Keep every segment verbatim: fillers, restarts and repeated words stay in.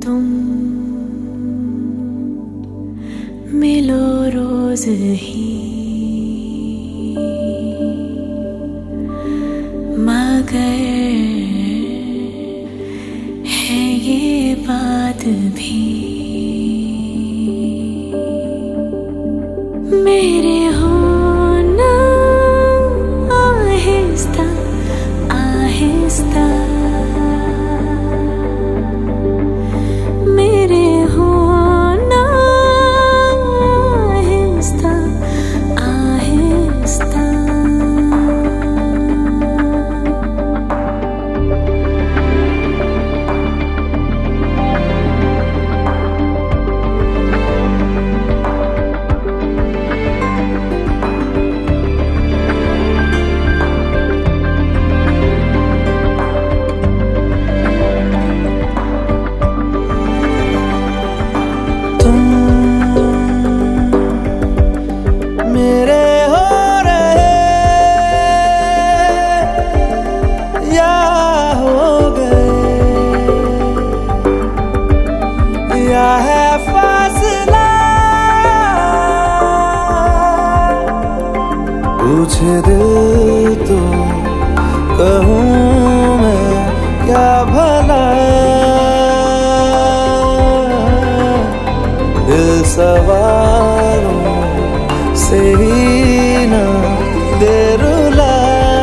तुम मिलो रोज ही, मगर है ये बात भी मेरे होना आहिस्ता आहिस्ता, मेरे होना आहिस्ता आहिस्ता। है फासला पूछे दिल तो कहूँ मैं क्या भला, दिल सवालों से ही ना दे रुला,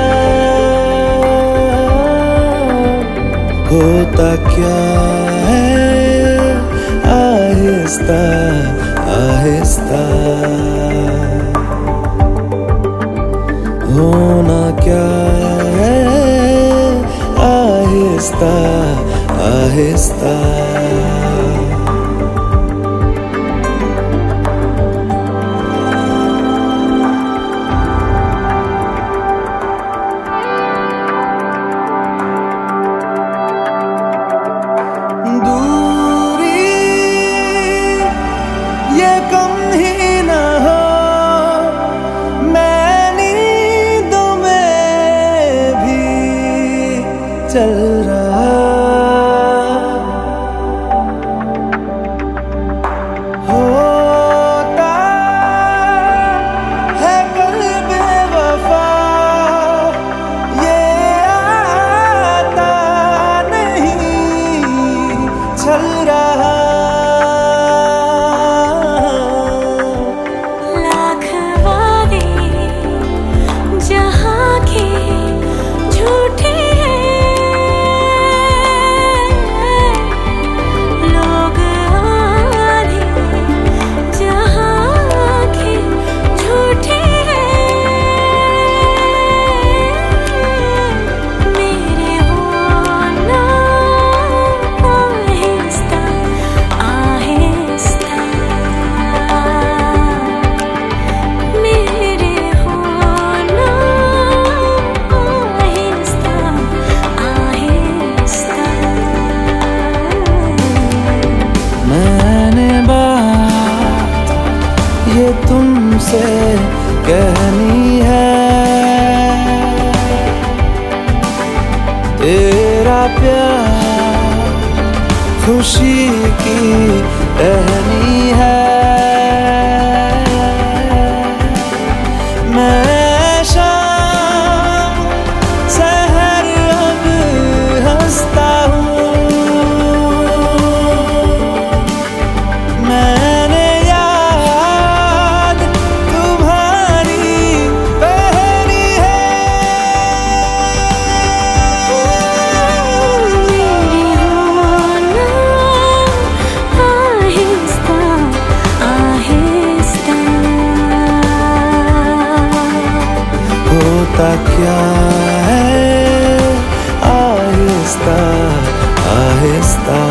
होता क्या है आहिस्ता आहिस्ता, होना क्या है आहिस्ता आहिस्ता। चल रहा होता है कल बेवफा, ये आता नहीं चल रहा। लाख वादे जहाँ के झूठे ये तुमसे कहनी है, तेरा प्यार खुशी की टहनी है। मैं शाम सहर अब हंसता हूँ, मैंने होता क्या है आहिस्ता आहिस्ता।